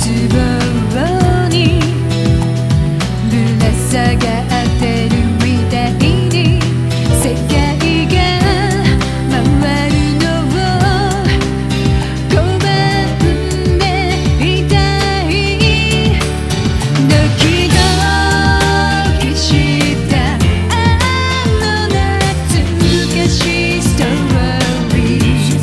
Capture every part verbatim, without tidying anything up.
棒にぶら下がってるみたいに世界が回るのを拒んでいたい。ドキドキしたあの懐かしいストーリー、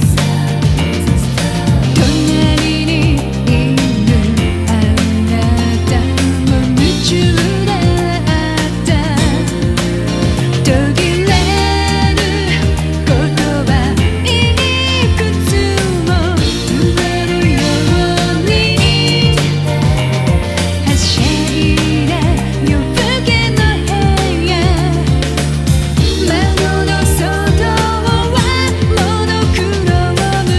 隣にいるあなたも夢中だった。途切れる言葉いくつも増えるようにはしゃいだ夜更けの部屋、窓の外はモノクローム。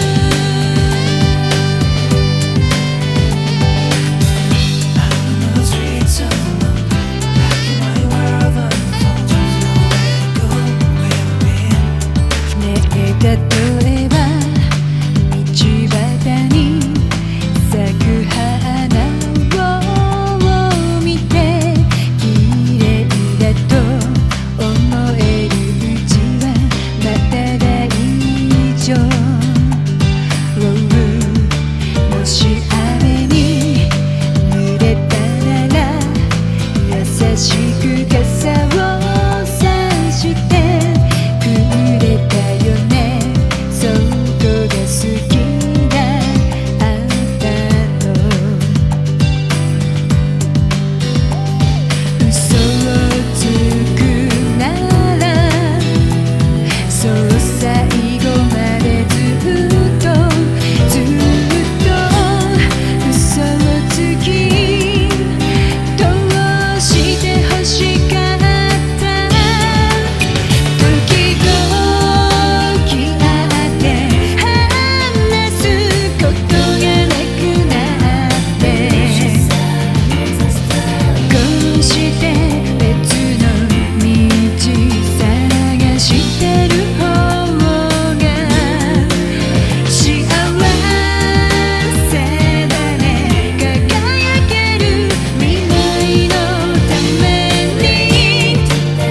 ねえ例えば道端に咲く花を見て綺麗だと思えるうちはまだ大丈夫。もし雨に濡れたなら優しく傘をさしてくれたよね。そこが好きだったの。嘘をつくならそう最後までずっとずっと嘘をつき通して欲しかった。時々会って話すことがなくなって、こうして別の道探してる方が幸せだね。輝ける未来のために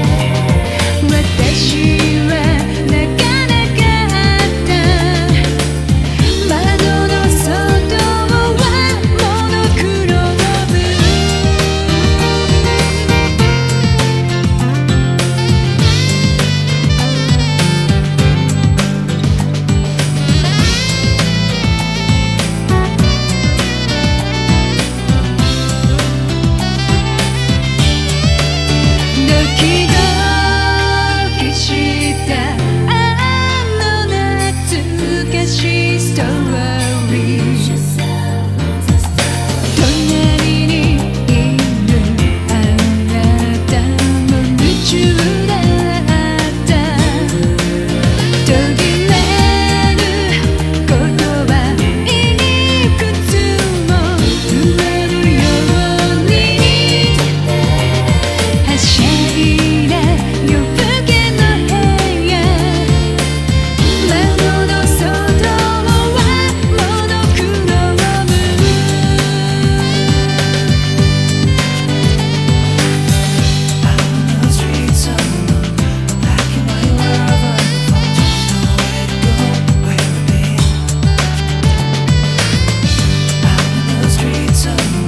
私は泣かなかった。窓の外はモノクローム。ドキドキしたあの懐かしいストーリー、隣にいるあなたも夢中だった。途切れる言葉いくつも増えるようにはしゃいだ夜更けの部屋、窓の外はモノクローム。 Streets of